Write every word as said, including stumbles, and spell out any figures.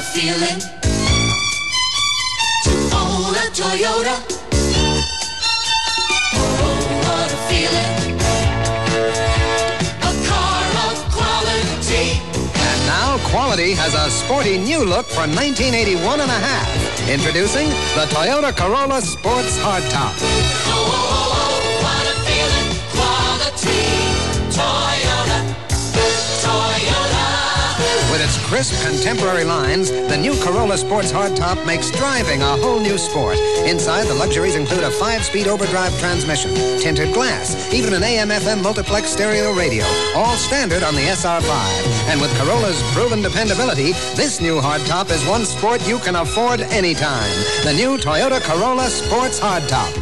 a feeling to own a Toyota. Oh, what a feeling. A car of quality. And now quality has a sporty new look for nineteen eighty-one and a half. Introducing the Toyota Corolla Sports Hardtop. Oh, oh, oh, oh, what a feeling. Quality. Toyota. Toyota. With its crisp, contemporary lines, the new Corolla Sports Hardtop makes driving a whole new sport. Inside, the luxuries include a five-speed overdrive transmission, tinted glass, even an A M F M multiplex stereo radio, all standard on the S R five. And with Corolla's proven dependability, this new hardtop is one sport you can afford anytime. The new Toyota Corolla Sports Hardtop.